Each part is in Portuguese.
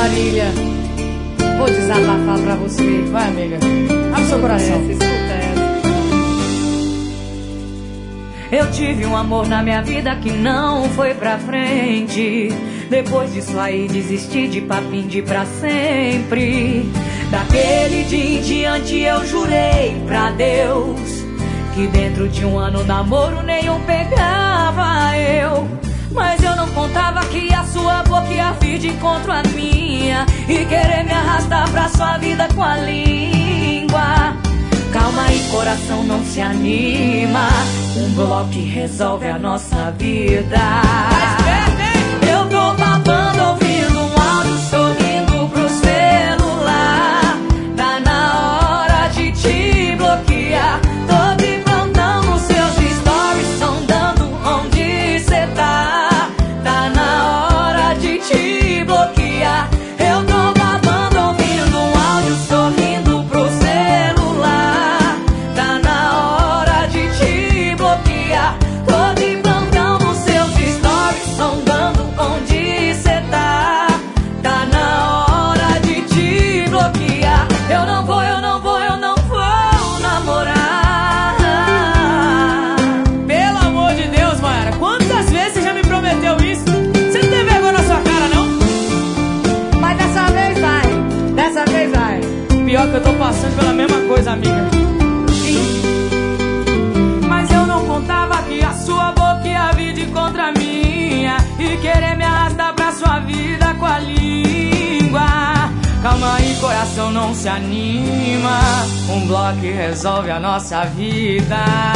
Marília, vou desabafar pra você. Vai, amiga, abre seu coração. Eu tive um amor na minha vida que não foi pra frente. Depois disso aí desisti de papinho de pra sempre. Daquele dia em diante eu jurei pra Deus que dentro de um ano namoro nenhum pegava eu. Mas eu não contava que a sua boca ia vir de encontro à minha e querer me arrastar pra sua vida com a língua. Calma aí, coração, não se anima. Um bloco que resolve a nossa vida. Eu tô babando, ouvindo um áudio, sorrindo pro celular. Tá na hora de te bloquear. Tô de plantão nos seus stories, sondando onde cê tá. Tá na hora de te bloquear. Eu tô babando, ouvindo um áudio, sorrindo pro celular. Tá na hora de te bloquear. Tô de plantão nos seus stories, sondando onde cê tá. Tá na hora de te bloquear. Eu não vou, eu não vou, eu não vou namorar. Pelo amor de Deus, Mayara, quantas vezes você já me prometeu isso? Você não tem vergonha na sua cara, não? Mas dessa vez vai, dessa vez vai. Pior que eu tô passando pela mesma coisa, amiga. Mas eu não contava que a sua boca ia vir de contra a minha e querer me arrastar pra sua vida com a língua. Calma aí, coração, não se anima. Um bloco que resolve a nossa vida.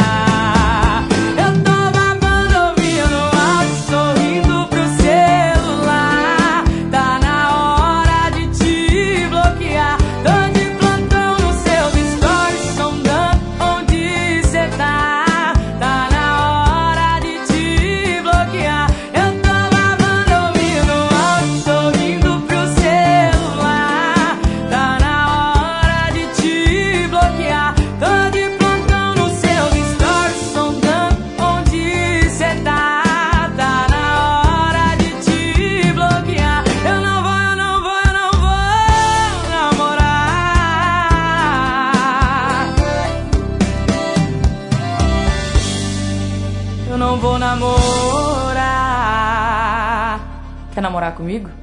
Eu tô babando, ouvindo áudio, sorrindo pro celular. Tá na hora de te bloquear. Tô de plantão nos seus stories, sondando onde cê tá. Tá na hora de te bloquear. Eu tô babando, ouvindo áudio, sorrindo pro celular. Tá na hora de te bloquear. Tô de plantão nos seus stories, sondando onde cê tá. Tá na hora de te bloquear. Eu não vou, eu não vou, eu não vou namorar. Eu não vou namorar. Quer namorar comigo?